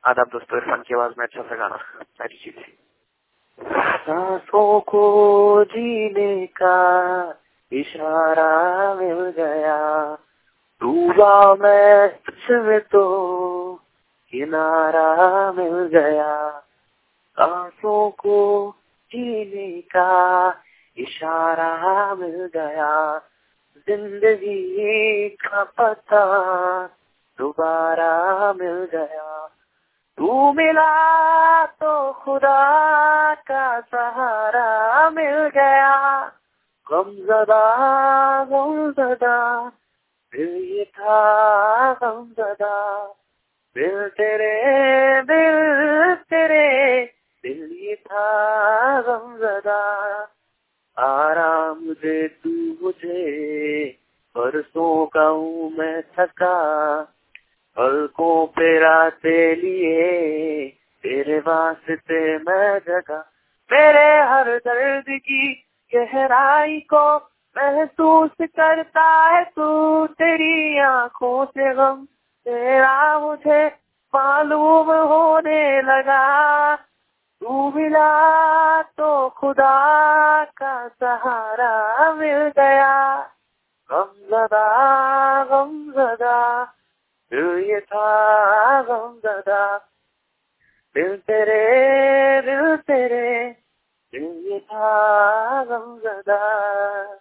आदाब दोस्तों, इरफान की आवाज में अच्छा सा गाना सारी चीजें। सांसों को जीने का इशारा मिल गया, डूबा मैं तुझमें तो किनारा मिल गया। सांसों को जीने का इशारा मिल गया, जिंदगी का पता दोबारा मिल गया। तू मिला तो खुदा का सहारा मिल गया। गमज़दा गमज़दा दिल ये था, गमज़दा दिल तेरे दिल ये था, गमज़दा। आराम दे तू मुझे, बरसों का हूँ मैं थका, पलकों पे रातें लिए तेरे वास्ते मैं जगा। मेरे हर दर्द की गहराई को महसूस करता है तू, तेरी आंखों से गम तेरा मुझे मालूम होने लगा। तू मिला तो खुदा का सहारा मिल गया। गमज़दा गमज़दा दिल ये था, गमज़दा दिल तेरे दिल ये था, गमज़दा।